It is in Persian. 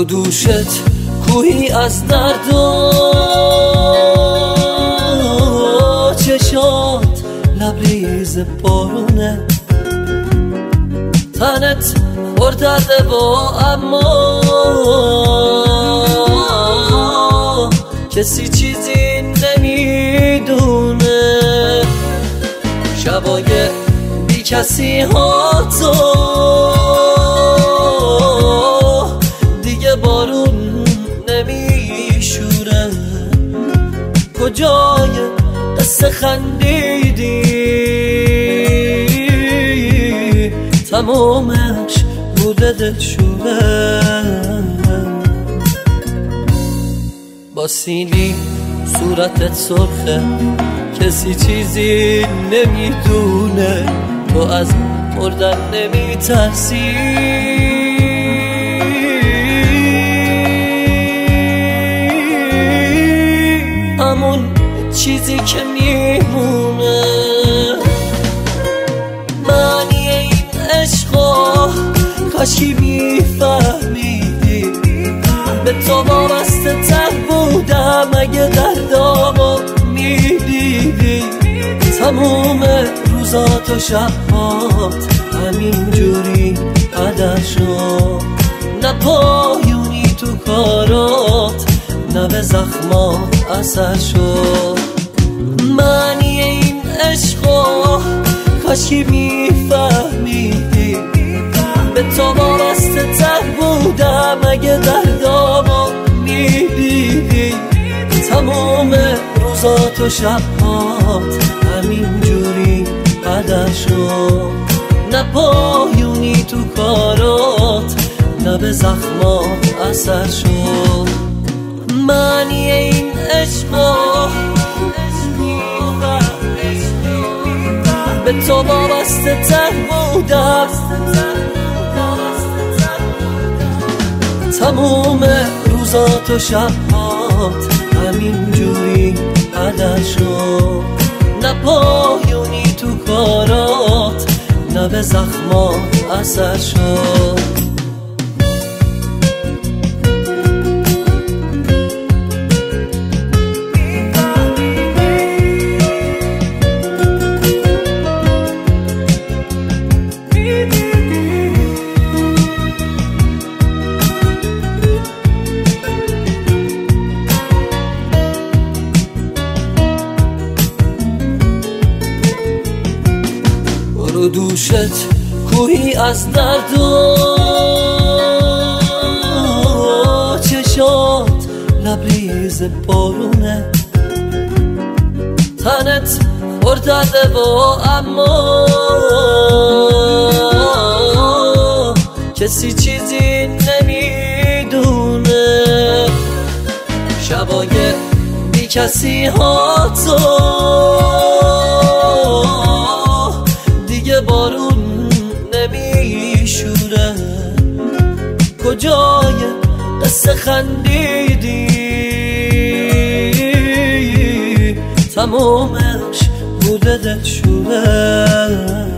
رو دوشت کوهی از درد و چشات لبریز بارونه، تنت پردرده و اما کسی چیزی نمیدونه. شبای بی کسی ها تو دیگه بارون نمیشوره، کجای قصه خندیدی تمامش بوده دلشوره. با سیلی صورتت سرخه، کسی چیزی نمیدونه، تو از مردن نمیترسی. همون چیزی که میمونه معنی این عشقا، کاشکی میفهمیدی به تو وابسته تر بودم اگه دردامو میدیدی. تموم روزات و شبات همین جوری قدر شد، نه پایونی تو کارات نه به زخمات اثر شد. معنی این عشقا کاشکی میفهمیدی به تو وابسته تر بودم اگه دردامو میدیدی. تموم روزات و شبات همین جوری قدر شد، نه پایونی تو کارات نه به زخمات اثر شد. معنی این عشقا به تو وابسته تر بودم، تموم روزات و شبات همین جوری قدر شد، نه پایونی تو کارات نه به زخمات اثر شد. رو دوشت کوهی از درد و چشات لبریز بارونه، تنت پردرده و اما کسی چیزی نمیدونه. شبای بی کسی ها تو دیگه بارون نمیشوره، کجای قصه خندیدی تمامش بوده دلشوره.